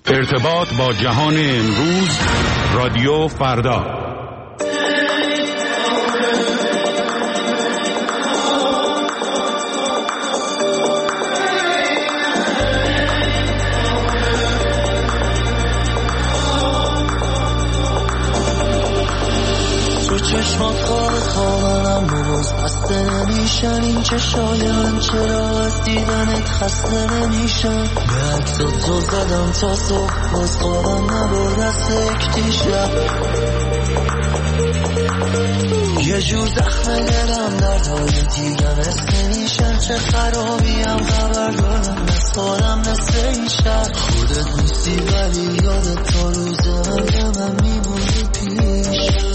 ارتباط با جهان امروز، رادیو فردا. چشمات خوابم باز بسته نمیشن، این چشایم چرا از دیدنت خسته نمیشن. به عکسات تو زدم تا صبح باز خوابم نبرد از یک شب. یه جور زخم دلم دردهای دیگه مثل میشن، چه خرابیم خبر دارم از خودم مثل این شب. خودت نیستی ولی یادت تا روز من میمونی پیشم،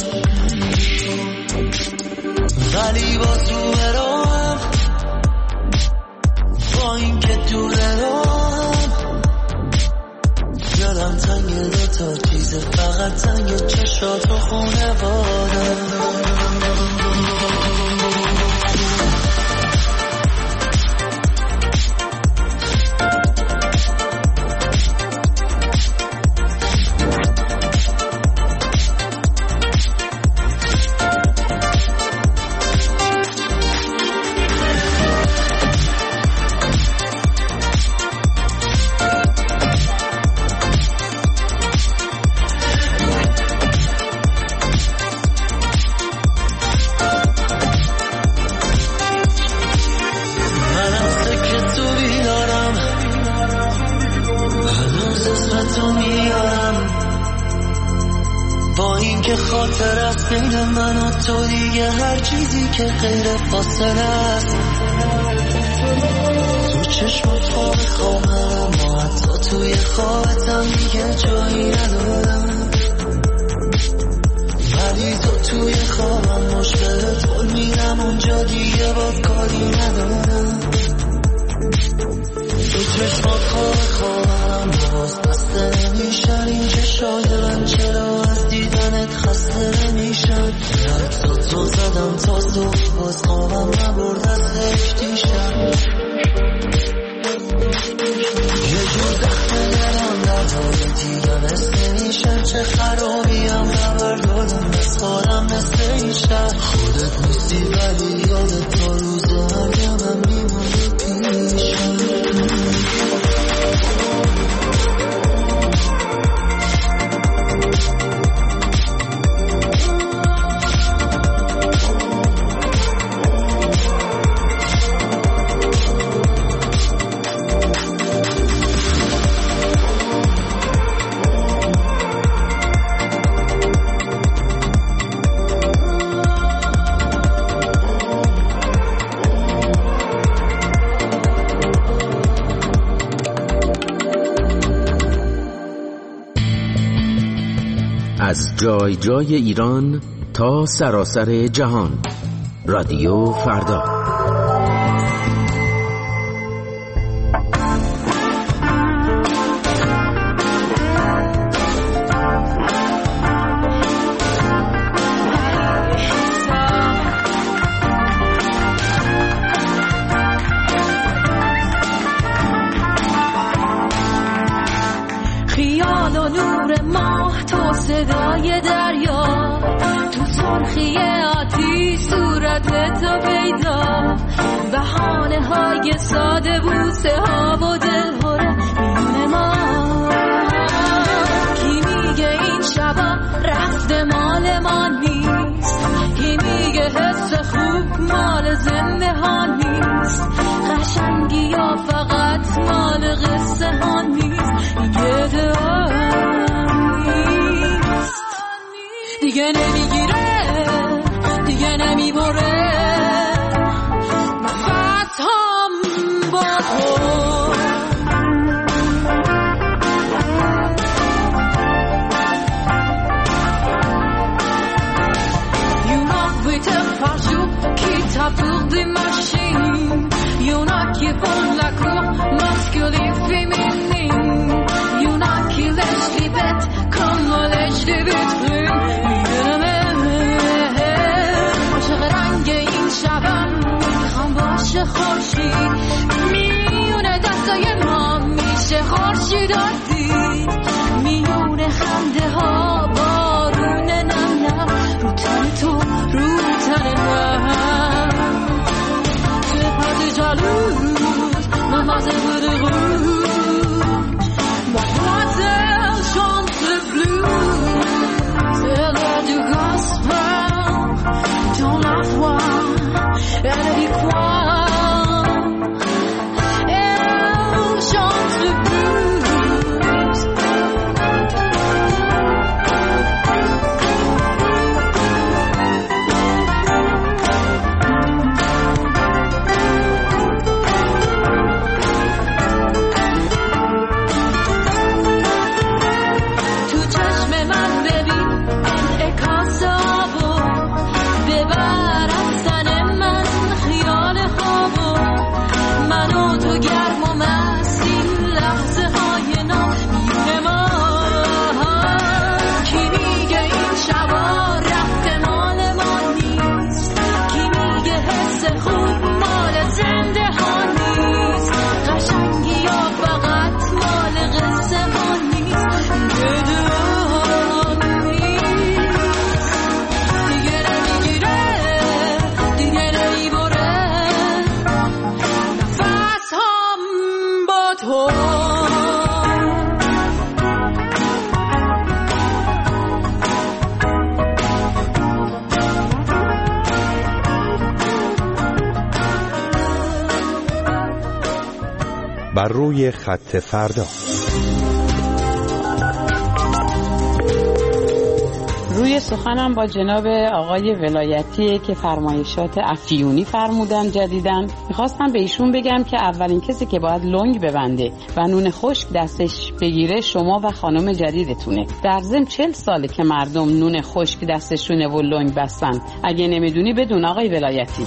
ولی باز رو برام با این که دوره رام. یادم تنگ دوتا چیزه، فقط تنگ چشات و خونه بادم. تو دیگه هر چیزی که غیر فاصله است، تو چشمات خوابم ما حتی توی خوابتم دیگه جایی ندارم. ولی تو توی خوابم مشکلت خود میرم اونجا دیگه با کاری ندارم. تو چشمات خوابم باز بسته نمیشن، این چشایم چرا از دیدنت خسته نمیشن. تو زدم تا صبح باز خوابم نبرد از هشتی شب. یه جور زخم دلم دردهای دیگه مثل میشن، چه خرابیم خبر دارم از خودم مثل این شب. خودت نیستی ولی یادت تا روز مرگم میمونی پیشم. از جای جای ایران تا سراسر جهان، رادیو فردا. خیال و نور ماه، تو صدای دریا، تو سرخی آتیش صورت تو پیدا. بهانه های ساده، بوسه ها و دلهوره میونه ما. کی میگه این شبا رفته مال ما نیست، کی میگه حس خوب مال زنده ها نیست. قشنگی یا فقط مال قصه ها نیست، دیگه دیگه نمیگیره، دیگه نمیبره نفس هم با تو. Qui tape pour des machines, y'en a qui font la cour masculine et féminine, y'en a qui lèchent les bêtes comme on lèche des vitrines. چی دادی میون خنده ها بارون نم نم رو تن تو رو تن من سپرد جالوز نمازه بده غروب ما خاطر شانس بلوز دلار du gospel dans la foi elle dit quoi elle chante le blues tu چشم من ببین انعکاسابو ببر از تن من خیال خوابو من و تو گرم و مست این لحظه های نامیون ما کی میگه این شبا رفت مال ما نیست کی میگه حس خوب مال زنده ها نیست قشنگی یا فقط مال قصه ها نیست بدون نیست دیگه نمیگیره دیگه نمیبره نفس هم با تو بر روی خط فردا. روی سخنم با جناب آقای ولایتی که فرمایشات افیونی فرمودن جدیدن میخواستم به ایشون بگم که اولین کسی که باید لنگ ببنده و نون خشک دستش بگیره شما و خانم جدیدتونه. در ضمن 40 ساله که مردم نون خشک دستشونه و لنگ بستن. اگه نمیدونی بدون آقای ولایتی.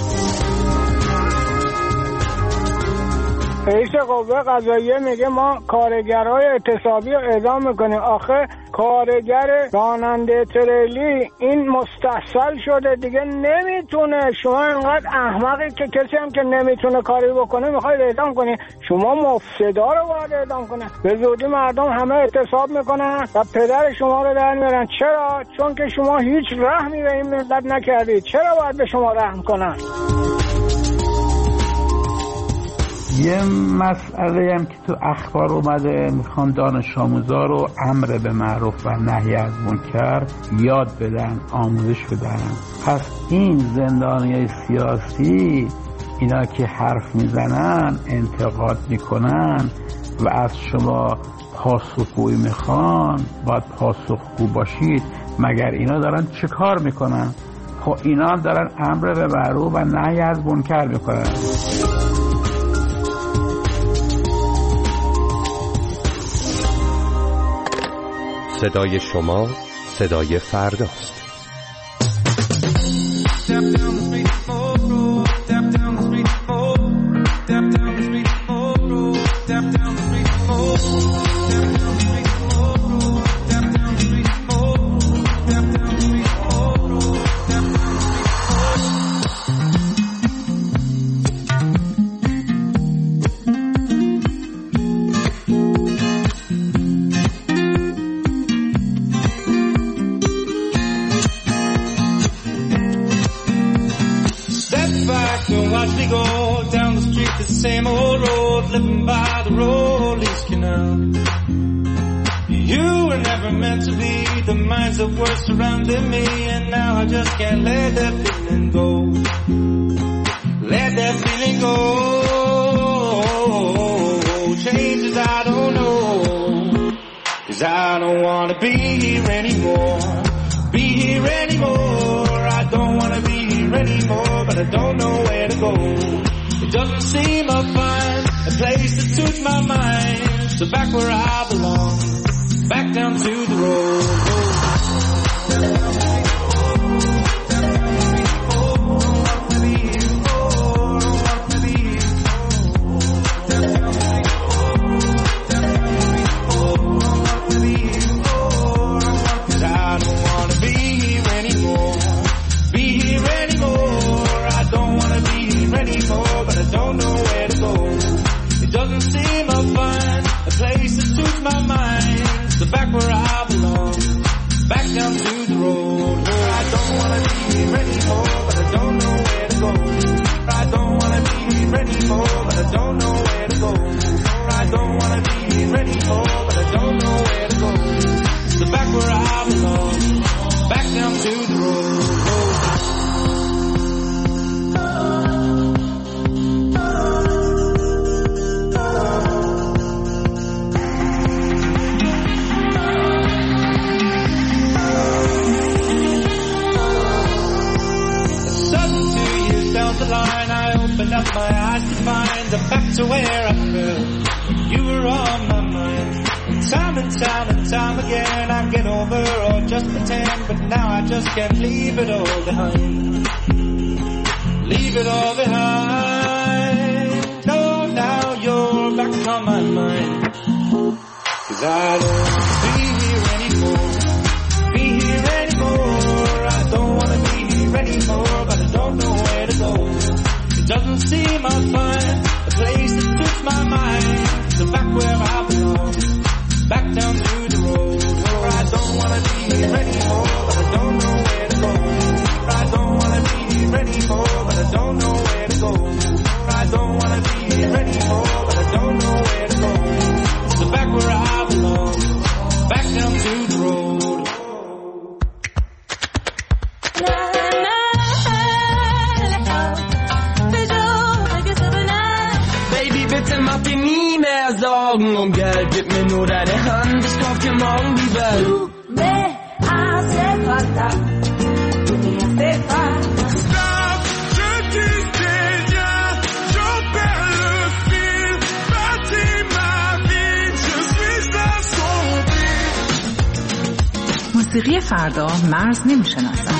رئیس قوه قضاییه میگه ما کارگرای اعتصابی رو اعدام میکنیم. آخه کارگر راننده تریلی این مستحصل شده دیگه نمیتونه. شما انقدر احمقی که کسی هم که نمیتونه کاری بکنه میخواید اعدام کنی. شما مفسدا رو باید اعدام کنه. به زودی مردم همه اعتصاب میکنن و پدر شما رو در میارن. چرا؟ چون که شما هیچ رحمی به این ملت نکردید. چرا باید به شما رحم کنن؟ یه مسئله هم که تو اخبار اومده میخوان دانش آموزا رو امر به معروف و نهی از منکر یاد بدن، آموزش بدن. پس این زندانیای سیاسی اینا که حرف میزنن، انتقاد میکنن و از شما پاسخگویی میخوان، باید پاسخگو باشید. مگر اینا دارن چه کار میکنن؟ خب اینا دارن امر به معروف و نهی از منکر میکنن. صدای شما صدای فرداست. Watch me go down the street, the same old road, living by the Rollies Canal. You were never meant to be the minds that were surrounding me, and now I just can't let that feeling go. Let that feeling go. Changes I don't know, 'cause I don't wanna be here anymore. Be here anymore. I don't wanna be here anymore, but I don't know where to go. It doesn't seem to find a place that suits my mind. So back where I belong, back down to the road. back where I belong, back down to the road where I don't wanna be here anymore, but I don't know where to go. I don't wanna be here anymore, but I don't know where to go. I don't wanna be here anymore, but I don't know where to go. So back where I belong, back down to the road. The line, I opened up my eyes to find the back to where I fell. You were on my mind. Time and time and time again, I get over or just pretend, but now I just can't leave it all behind. Leave it all behind. No, now you're back on my mind. 'Cause I don't want to be here anymore. Be here anymore. I don't want to be here anymore, but I don't know where to go. It doesn't seem I'll find a place that suits my mind. So back where I belong, back down to the road where I don't want to be here anymore, but I don't know where to go. I don't want to be here anymore, but I don't know where to go. I don't want to be here anymore, but I don't know where to go. So back where I belong, back down to the road. Morgen Geld, gib mir nur deine Hand, ich kauf dir morgen die Welt. Du me hace falta, tu me hace falta. Stop, je disais rien, je perds le fil, bâtis ma vie, je suis assombri. موسیقی فردا مرز نمیشناسد.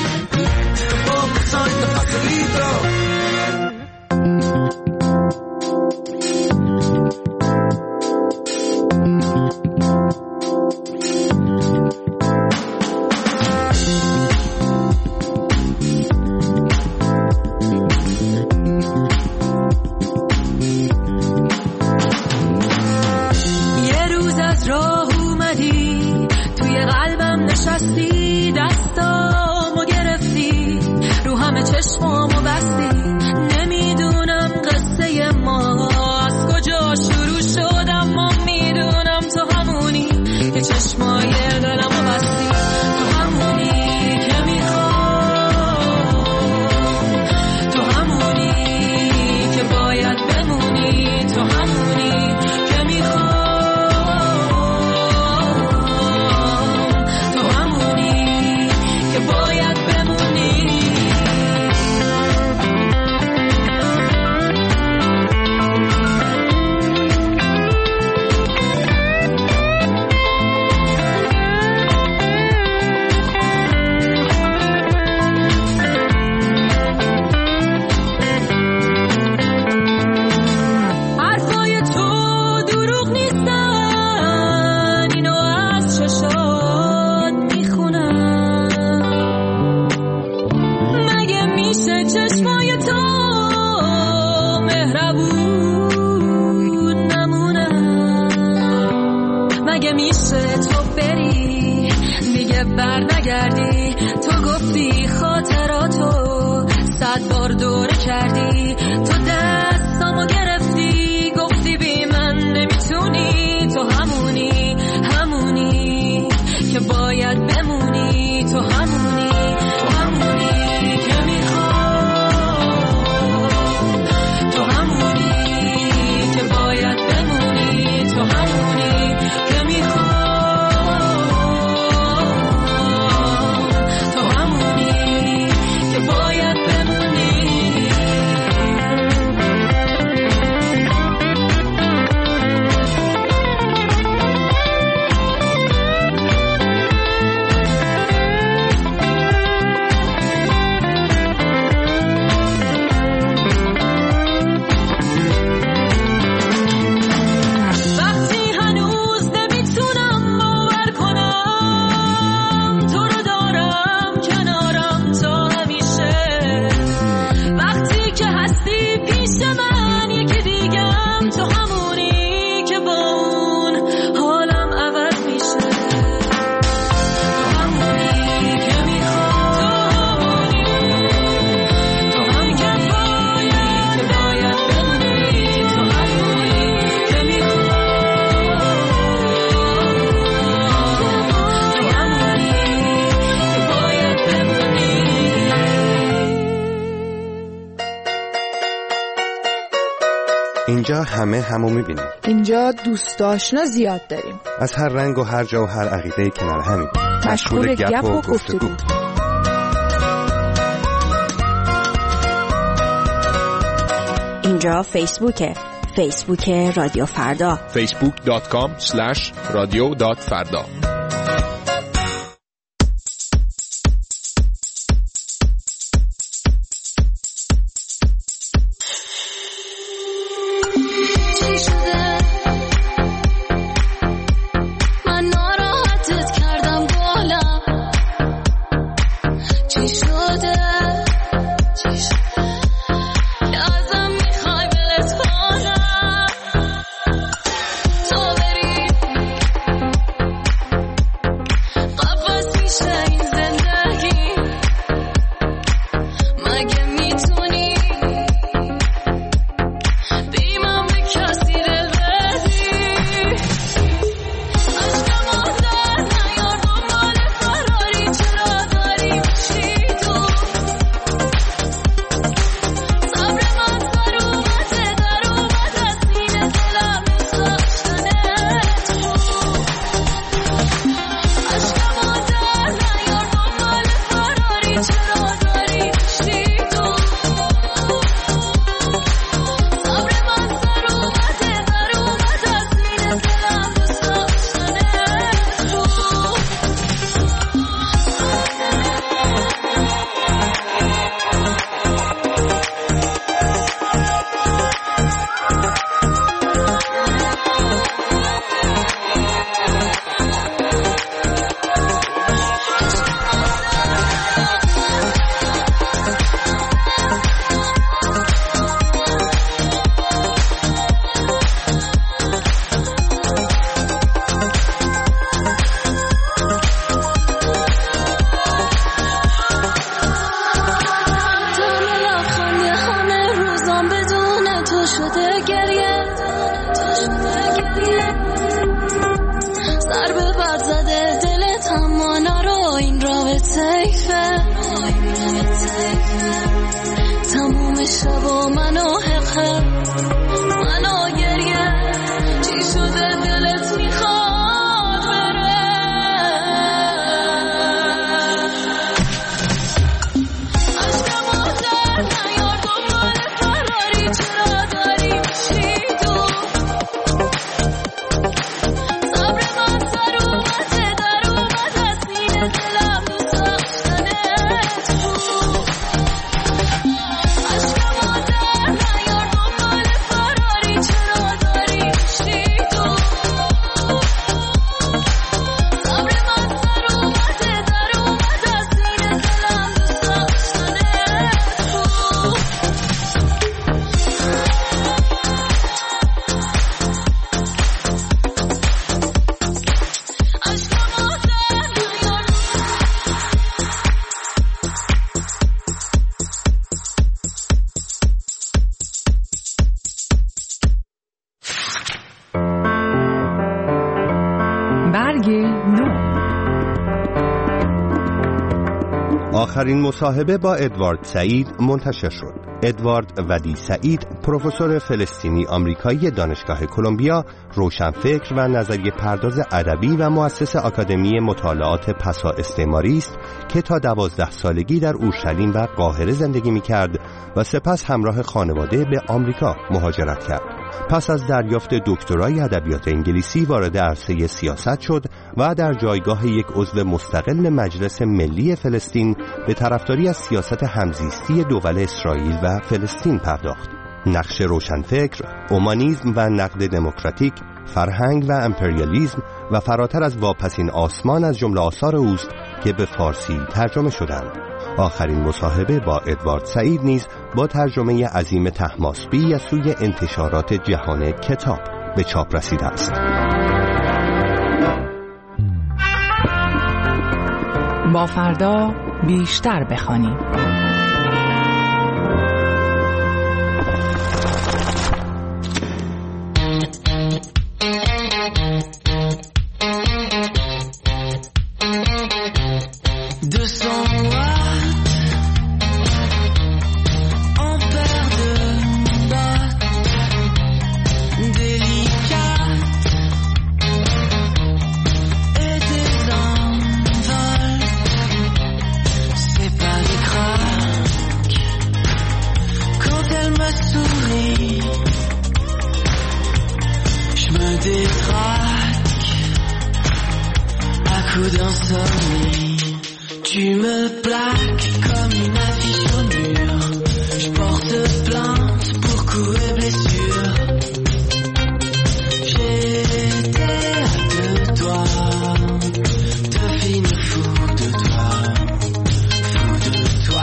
اینجا همه همو میبینیم. اینجا دوست آشنا زیاد داریم. از هر رنگ و هر جا و هر عقیده کنار همیم. مشغول گپ و گفتگو. اینجا فیسبوکه. فیسبوک رادیو فردا. facebook.com/radio.farda. آخرین مصاحبه با ادوارد سعید منتشر شد. ادوارد ودی سعید، پروفسور فلسطینی آمریکایی دانشگاه کلمبیا، روشنفکر و نظریه پرداز ادبی و مؤسس آکادمی مطالعات پسا استعماری است که تا 12 سالگی در اورشلیم و قاهره زندگی می‌کرد و سپس همراه خانواده به آمریکا مهاجرت کرد. پس از دریافت دکترای ادبیات انگلیسی وارد عرصه سیاست شد و در جایگاه یک عضو مستقل مجلس ملی فلسطین به طرفداری از سیاست همزیستی دول اسرائیل و فلسطین پرداخت. نقش روشنفکر، اومانیسم و نقد دموکراتیک، فرهنگ و امپریالیسم و فراتر از واپسین آسمان از جمله آثار اوست که به فارسی ترجمه شدند. آخرین مصاحبه با ادوارد سعید نیز با ترجمه عظیم طهماسبی از سوی انتشارات جهان کتاب به چاپ رسیده است. با فردا بیشتر بخوانیم. coup d'insomnie. Tu me plaques comme une affiche au mur. Je porte plainte pour coups et blessures. J'étais hâte de toi, de finir fou de toi, fou de toi.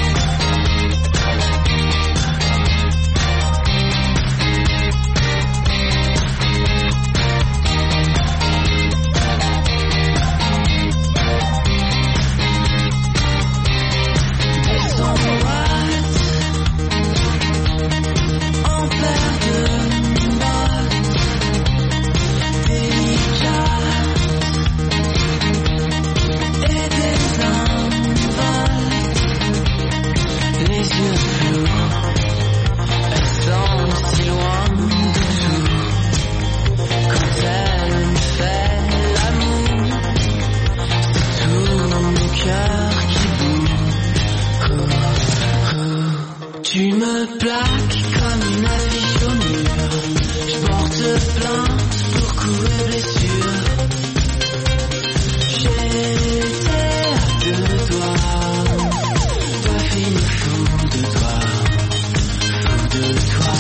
Tu me plaques comme une affiche au mur. Je porte plainte pour coups et blessures. J'étais hâte de toi, dois finir fou de toi, fou de toi.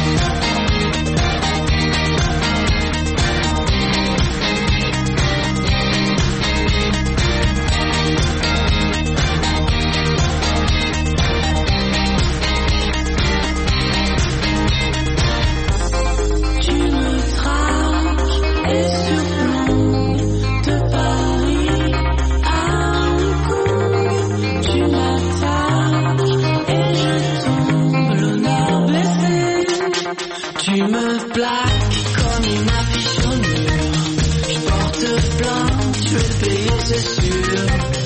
Tu me plaques comme une affiche au mur. Je porte plainte, je vais payer, c'est sûr.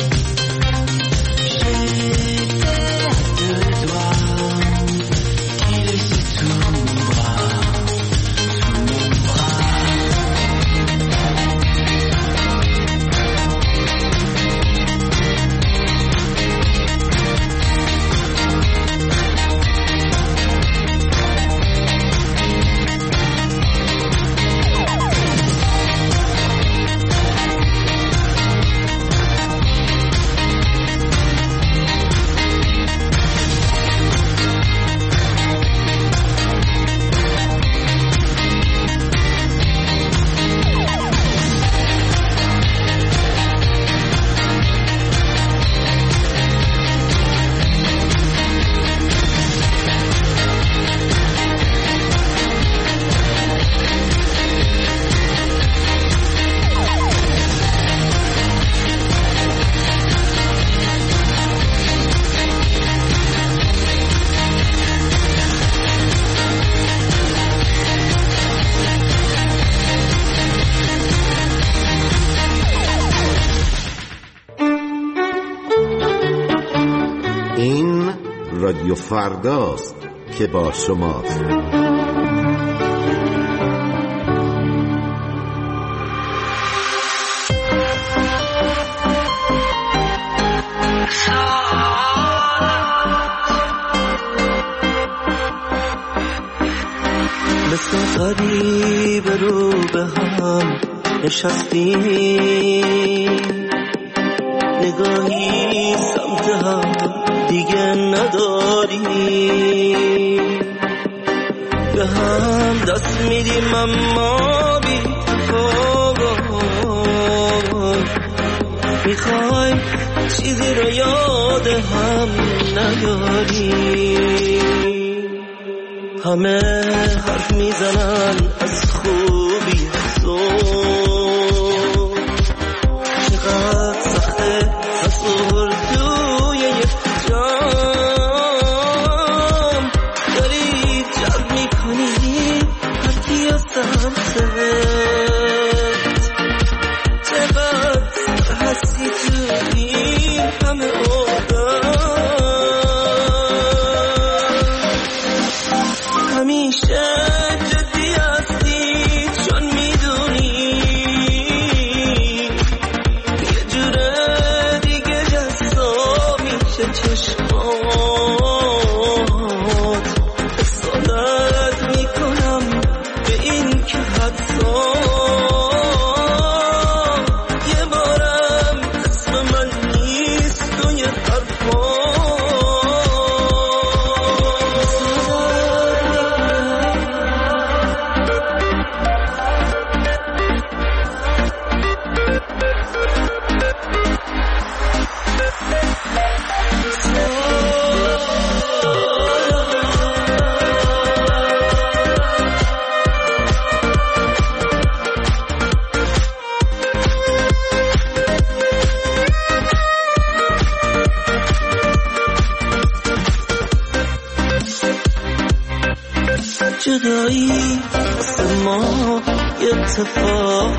J'étais hâte de toi, qui laissait tout mon bras, tout mon رادیو فرداست که با شماست. مثل غریب رو به هم نشستیم، نگاهی سمت هم دیگه نداریم، به هم دست میدیم اما بی تفاوت، میخوایم چیزی رو یاد هم نیاریم. همه حرف میزنن از خوبی تو، چقدر سخته تصور توی یک جام، داری جلب میکنی هرکی از سمتت، چقدر هستی تو این همه همیشه جدی هستی چون میدونی یه جوره دیگه جذاب میشه چشمات، اصالت میکنم به این که حتی یه بار جدایی واسه ما یه اتفاق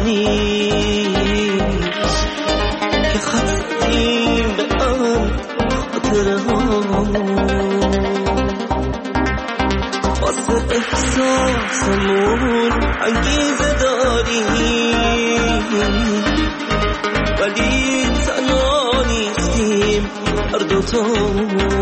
نیست که خستیم به آن خاطره ها واسه احساسمون انگیزه داریم ولی تنها نیستیم هر دوتا